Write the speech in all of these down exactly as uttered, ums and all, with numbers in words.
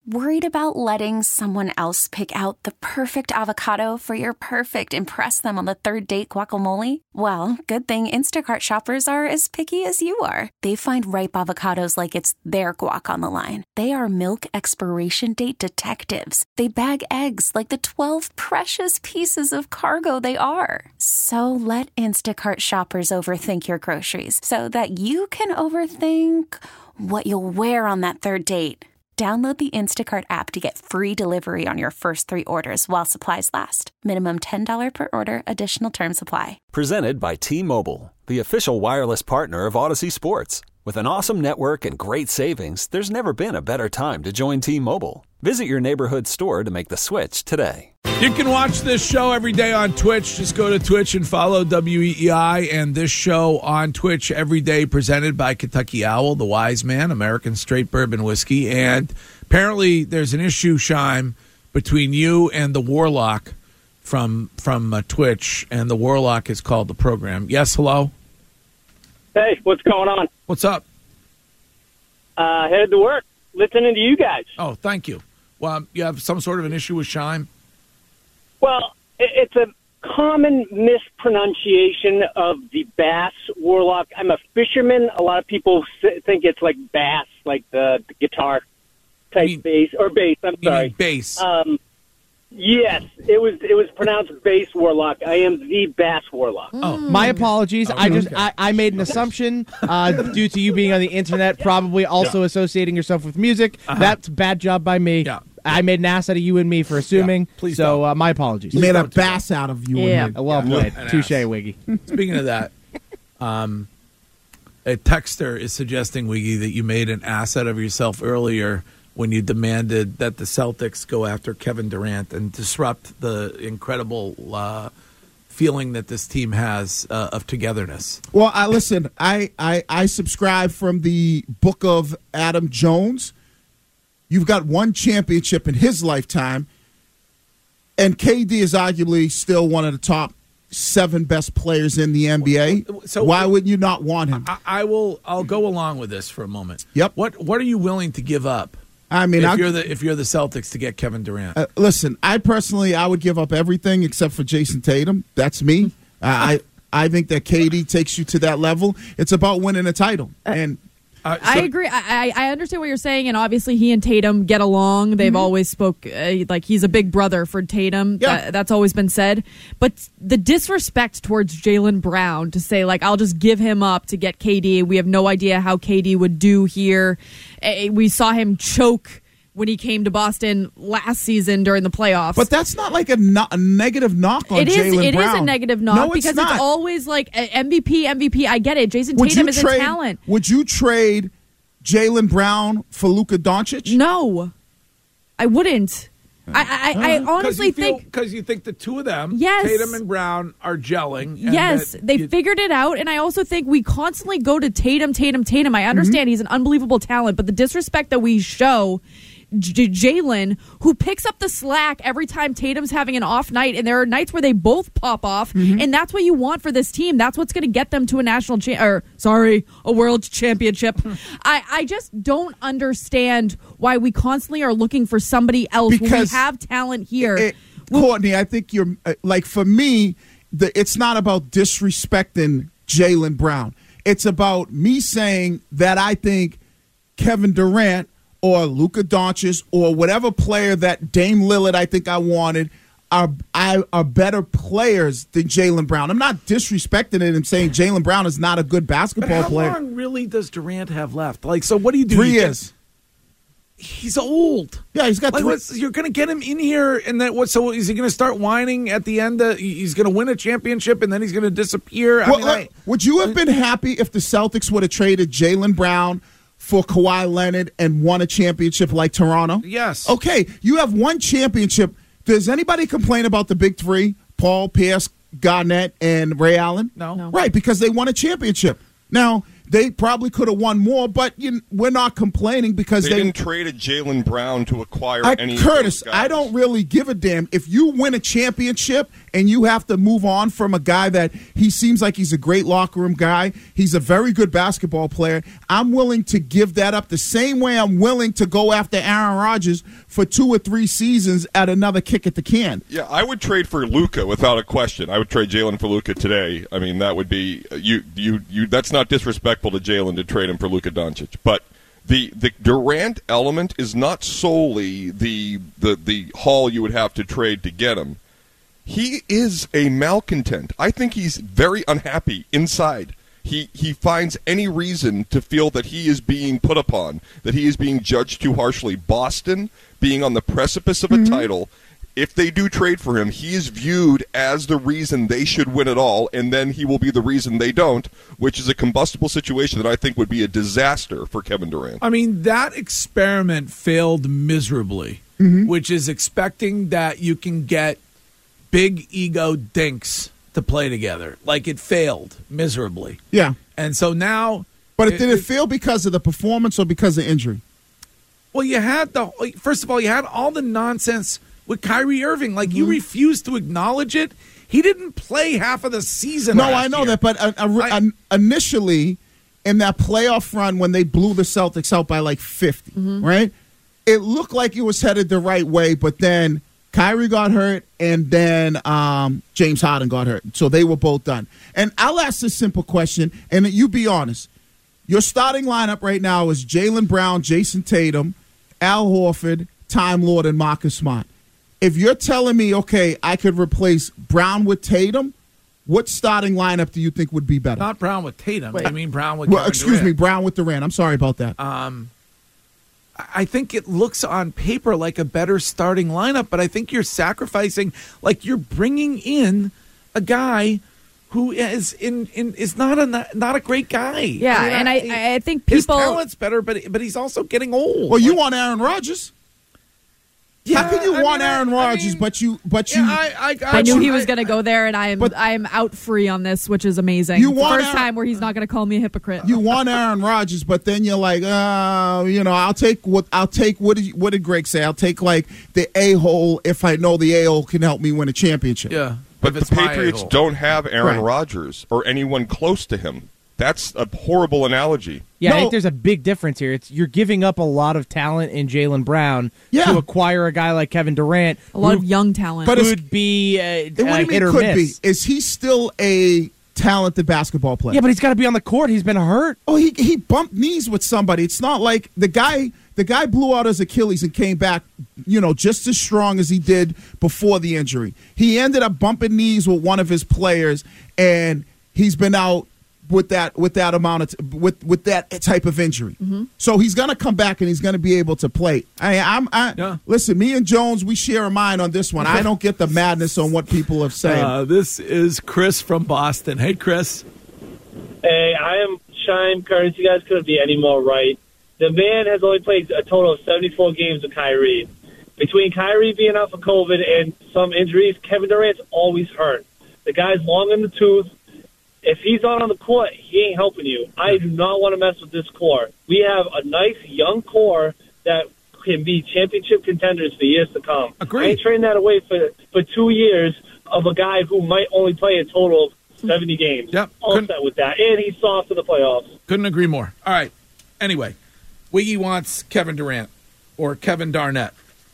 Worried about letting someone else pick out the perfect avocado for your perfect impress them on the third date guacamole? Well, good thing Instacart shoppers are as picky as you are. They find ripe avocados like it's their guac on the line. They are milk expiration date detectives. They bag eggs like the twelve precious pieces of cargo they are. So let Instacart shoppers overthink your groceries so that you can overthink what you'll wear on that third date. Download the Instacart app to get free delivery on your first three orders while supplies last. Minimum ten dollars per order. Additional terms apply. Presented by T-Mobile, the official wireless partner of Odyssey Sports. With an awesome network and great savings, there's never been a better time to join T-Mobile. Visit your neighborhood store to make the switch today. You can watch this show every day on Twitch. Just go to Twitch and follow W E E I. And this show on Twitch every day presented by Kentucky Owl, the Wise Man, American Straight Bourbon Whiskey. And apparently there's an issue, Shime, between you and the Warlock from from uh, Twitch. And the Warlock is called the program. Yes, hello? Hey, what's going on? What's up? Uh, headed to work, listening to you guys. Oh, thank you. Well, you have some sort of an issue with Shime? Well, it's a common mispronunciation of the bass Warlock. I'm a fisherman. A lot of people think it's like bass, like the, the guitar type mean, bass, or bass, I'm you sorry. mean bass. Um, yes, it was it was pronounced bass Warlock. I am the bass Warlock. Oh, my apologies. Okay. I just I, I made an assumption uh, due to you being on the internet, probably also yeah. associating yourself with music. Uh-huh. That's a bad job by me. Yeah. I made an ass out of you and me for assuming. Yeah, please so uh, my apologies. You made a bass out of you yeah. and me. Well played. Yeah. Touche, Wiggy. Speaking of that, um, a texter is suggesting, Wiggy, that you made an ass out of yourself earlier when you demanded that the Celtics go after Kevin Durant and disrupt the incredible uh, feeling that this team has uh, of togetherness. Well, I listen, I, I, I subscribe from the book of Adam Jones. You've got one championship in his lifetime, and K D is arguably still one of the top seven best players in the N B A. So why would you not want him? I, I will. I'll go along with this for a moment. Yep. What What are you willing to give up? I mean, if I'll, you're the if you're the Celtics to get Kevin Durant. Uh, listen, I personally, I would give up everything except for Jason Tatum. That's me. I I think that K D takes you to that level. It's about winning a title, and. Uh, so, I agree. I, I understand what you're saying, and obviously he and Tatum get along. They've mm-hmm. always spoke uh, like he's a big brother for Tatum. Yeah. That, that's always been said. But the disrespect towards Jaylen Brown to say, like, I'll just give him up to get K D. We have no idea how K D would do here. Uh, we saw him choke when he came to Boston last season during the playoffs. But that's not like a, no- a negative knock on Jaylen Brown. It is. It Brown. is a negative knock no, because it's, not. it's always like uh, M V P, M V P. I get it. Jason would Tatum is trade, a talent. Would you trade Jaylen Brown for Luka Doncic? No, I wouldn't. I, I, I honestly you feel, think because you think the two of them, yes, Tatum and Brown, are gelling. And yes, they you, figured it out, and I also think we constantly go to Tatum, Tatum, Tatum. I understand mm-hmm. he's an unbelievable talent, but the disrespect that we show J- Jaylen, who picks up the slack every time Tatum's having an off night, and there are nights where they both pop off, mm-hmm. and that's what you want for this team. That's what's going to get them to a national cha- or sorry, a world championship. I, I just don't understand why we constantly are looking for somebody else because when we have talent here. It, Courtney, I think you're uh, like for me, the, it's not about disrespecting Jaylen Brown. It's about me saying that I think Kevin Durant or Luka Doncic or whatever player that Dame Lillard I think I wanted are I, are better players than Jaylen Brown. I'm not disrespecting it and saying Jaylen Brown is not a good basketball but how player. How long really does Durant have left? Like, so what do you do? Three you years. Get, he's old. Yeah, he's got like, three. what's, you're going to get him in here, and then what? So is he going to start whining at the end? Of, he's going to win a championship, and then he's going to disappear. I well, mean, look, I, would you have been happy if the Celtics would have traded Jaylen Brown for Kawhi Leonard and won a championship like Toronto? Yes. Okay, you have one championship. Does anybody complain about the big three? Paul Pierce, Garnett, and Ray Allen? No. no. Right, because they won a championship. Now, They probably could have won more, but you, we're not complaining because they, they didn't trade a Jaylen Brown to acquire I, any Curtis, of those guys. I don't really give a damn. If you win a championship and you have to move on from a guy that he seems like he's a great locker room guy, he's a very good basketball player, I'm willing to give that up the same way I'm willing to go after Aaron Rodgers for two or three seasons at another kick at the can. Yeah, I would trade for Luka without a question. I would trade Jalen for Luka today. I mean, that would be you. You. You. That's not disrespectful to Jalen to trade him for Luka Doncic, but the the Durant element is not solely the the the haul you would have to trade to get him. He is a malcontent. I think he's very unhappy inside. He he finds any reason to feel that he is being put upon, that he is being judged too harshly. Boston being on the precipice of a mm-hmm. title, if they do trade for him, he is viewed as the reason they should win it all, and then he will be the reason they don't, which is a combustible situation that I think would be a disaster for Kevin Durant. I mean, that experiment failed miserably, mm-hmm. which is expecting that you can get big ego dinks to play together. Like, it failed miserably. Yeah. And so now... But it, did it, it fail because of the performance or because of injury? Well, you had the... First of all, you had all the nonsense with Kyrie Irving. Like, mm-hmm. you refused to acknowledge it. He didn't play half of the season. No, last I know year. that, but uh, uh, I, initially, in that playoff run when they blew the Celtics out by like fifty, mm-hmm. right? It looked like it was headed the right way, but then Kyrie got hurt, and then um, James Harden got hurt. So they were both done. And I'll ask this simple question, and you be honest. Your starting lineup right now is Jaylen Brown, Jason Tatum, Al Horford, Time Lord, and Marcus Smart. If you're telling me, okay, I could replace Brown with Tatum, what starting lineup do you think would be better? Not Brown with Tatum. Wait. I mean Brown with well, Kevin excuse Durant. me, Brown with Durant. I'm sorry about that. Um, I think it looks on paper like a better starting lineup, but I think you're sacrificing, like you're bringing in a guy who is in, in is not a not a great guy. Yeah, I mean, and I, I I think his people talent's better, but but he's also getting old. Well, you Like, want Aaron Rodgers? Yeah, How can you I want mean, Aaron I- I Rodgers, mean, but you but yeah, you I, I, I knew he I- was going to go there, and I am But- I am out free on this, which is amazing. You It's the want first Aaron- time where he's not going to call me a hypocrite. you want Aaron Rodgers, but then you're like, uh, you know, I'll take what I'll take. What did what did Greg say? I'll take like the a hole if I know the a hole can help me win a championship. Yeah, But if the it's my Patriots idol. don't have Aaron Right. Rodgers or anyone close to him. That's a horrible analogy. Yeah, I No. think there's a big difference here. It's you're giving up a lot of talent in Jaylen Brown Yeah. to acquire a guy like Kevin Durant, a lot who of young talent. But it's- could be uh, And what uh, do you hit mean or could miss. be? Is he still a talented basketball player? Yeah, but he's got to be on the court. He's been hurt. Oh, he he bumped knees with somebody. It's not like the guy the guy blew out his Achilles and came back, you know, just as strong as he did before the injury. He ended up bumping knees with one of his players, and he's been out with that with that amount of t- with with that type of injury. Mm-hmm. So he's going to come back and he's going to be able to play. I I'm I Yeah. listen, me and Jones, we share a mind on this one. I don't get the madness on what people have said. Uh, this is Chris from Boston. Hey, Chris. Hey, I am Shime Curtis. You guys couldn't be any more right. The man has only played a total of seventy-four games with Kyrie. Between Kyrie being out for COVID and some injuries, Kevin Durant's always hurt. The guy's long in the tooth. If he's not on the court, he ain't helping you. I do not want to mess with this core. We have a nice young core that can be championship contenders for years to come. Agreed. I ain't trading that away for, for two years of a guy who might only play a total of seventy games. Yep. All Couldn't- set with that. And he's soft in the playoffs. Couldn't agree more. All right. Anyway, Wiggy wants Kevin Durant or Kevin Darnett,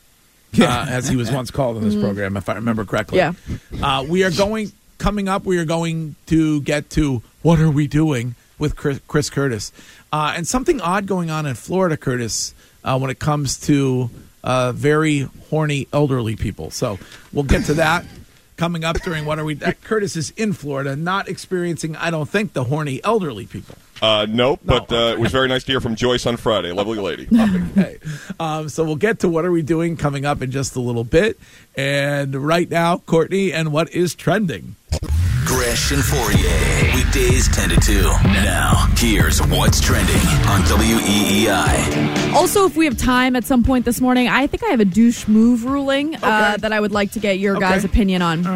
uh, as he was once called in this program, if I remember correctly. Yeah. Uh, we are going, coming up, we are going to get to What Are We Doing with Chris, Chris Curtis. Uh, and something odd going on in Florida, Curtis, uh, when it comes to uh, very horny elderly people. So we'll get to that coming up during What Are We... That Curtis is in Florida, not experiencing, I don't think, the horny elderly people. Uh, nope, No. but uh, it was very nice to hear from Joyce on Friday. Lovely lady. Okay. Um, so we'll get to What Are We Doing coming up in just a little bit. And right now, Courtney, and what is trending? Gresh and Fourier, weekdays ten to two. Now, here's what's trending on W E E I. Also, if we have time at some point this morning, I think I have a douche move ruling uh, Okay. that I would like to get your Okay. guys' opinion on. All right.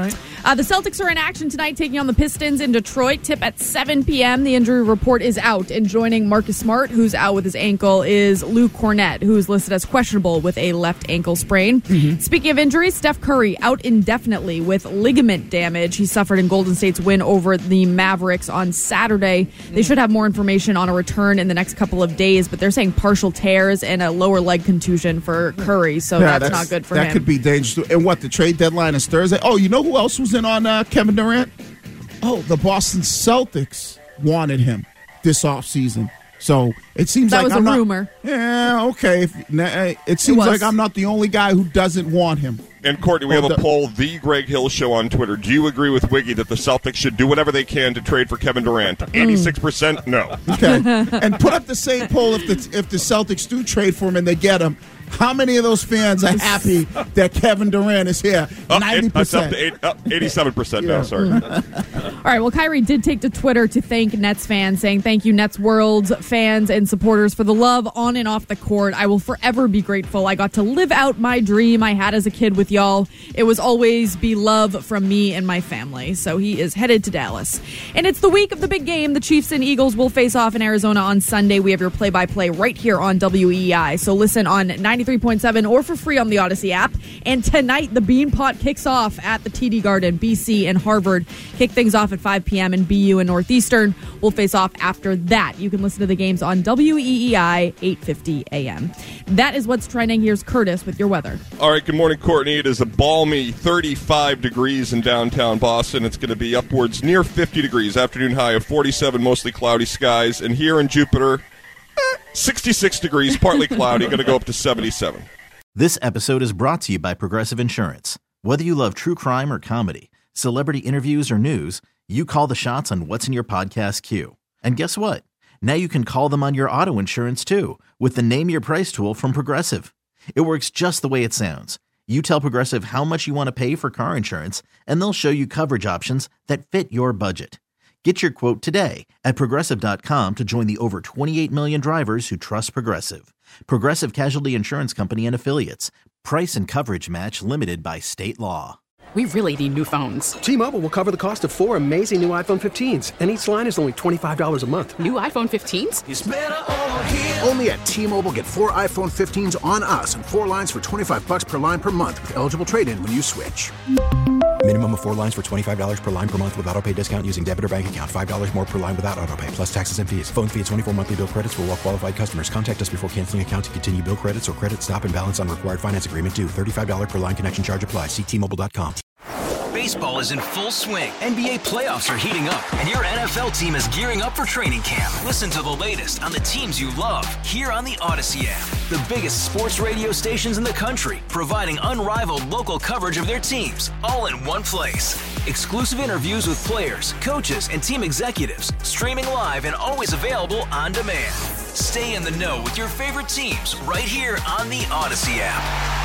Uh, the Celtics are in action tonight, taking on the Pistons in Detroit. Tip at seven p.m. The injury report is out, and joining Marcus Smart, who's out with his ankle, is Luke Cornett, who's listed as questionable with a left ankle sprain. Mm-hmm. Speaking of injuries, Steph Curry out indefinitely with ligament damage he suffered in Golden State's win over the Mavericks on Saturday. They should have more information on a return in the next couple of days, but they're saying partial tears and a lower leg contusion for Curry, so yeah, that's, that's not good for that him. That could be dangerous. And what, the trade deadline is Thursday? Oh, you know who else was in on uh, Kevin Durant? Oh, the Boston Celtics wanted him this offseason. So it seems that like was I'm a not, rumor. Yeah, okay. If, it seems it like I'm not the only guy who doesn't want him. And Courtney, we have a poll, The Greg Hill Show on Twitter. Do you agree with Wiggy that the Celtics should do whatever they can to trade for Kevin Durant? eighty-six percent no. Okay. And put up the same poll if the if the Celtics do trade for him and they get him. How many of those fans are happy that Kevin Durant is here? ninety percent. It's up to eight, uh, eighty-seven percent now, sorry. All right, well, Kyrie did take to Twitter to thank Nets fans, saying, thank you, Nets World fans and supporters, for the love on and off the court. I will forever be grateful. I got to live out my dream I had as a kid with y'all. It was always be love from me and my family. So he is headed to Dallas. And it's the week of the big game. The Chiefs and Eagles will face off in Arizona on Sunday. We have your play-by-play right here on W E E I. So listen on ninety-three point seven or for free on the Odyssey app. And tonight, the Beanpot kicks off at the T D Garden. B C and Harvard kick things off at five p.m. and B U and Northeastern will face off after that. You can listen to the games on W E E I eight fifty a.m. That is what's trending. Here's Curtis with your weather. All right, good morning, Courtney. It is a balmy thirty-five degrees in downtown Boston. It's going to be upwards near fifty degrees. Afternoon high of forty-seven, mostly cloudy skies. And here in Jupiter, eh, sixty-six degrees, partly cloudy, going to go up to seventy-seven. This episode is brought to you by Progressive Insurance. Whether you love true crime or comedy, celebrity interviews or news, you call the shots on what's in your podcast queue. And guess what? Now you can call them on your auto insurance too with the Name Your Price tool from Progressive. It works just the way it sounds. You tell Progressive how much you want to pay for car insurance, and they'll show you coverage options that fit your budget. Get your quote today at Progressive dot com to join the over twenty-eight million drivers who trust Progressive. Progressive Casualty Insurance Company and Affiliates. Price and coverage match limited by state law. We really need new phones. T-Mobile will cover the cost of four amazing new iPhone fifteens, and each line is only twenty-five dollars a month. New iPhone fifteens? It's better over here. Only at T-Mobile, get four iPhone fifteens on us and four lines for twenty-five bucks per line per month with eligible trade-in when you switch. Minimum of four lines for twenty-five dollars per line per month with autopay discount using debit or bank account. five dollars more per line without autopay, plus taxes and fees. Phone fee at twenty-four monthly bill credits for well-qualified customers. Contact us before canceling account to continue bill credits or credit stop and balance on required finance agreement due. thirty-five dollars per line connection charge applies. See T Mobile dot com. Baseball is in full swing. N B A playoffs are heating up, and your N F L team is gearing up for training camp. Listen to the latest on the teams you love here on the Odyssey app. The biggest sports radio stations in the country, providing unrivaled local coverage of their teams, all in one place. Exclusive interviews with players, coaches, and team executives, streaming live and always available on demand. Stay in the know with your favorite teams right here on the Odyssey app.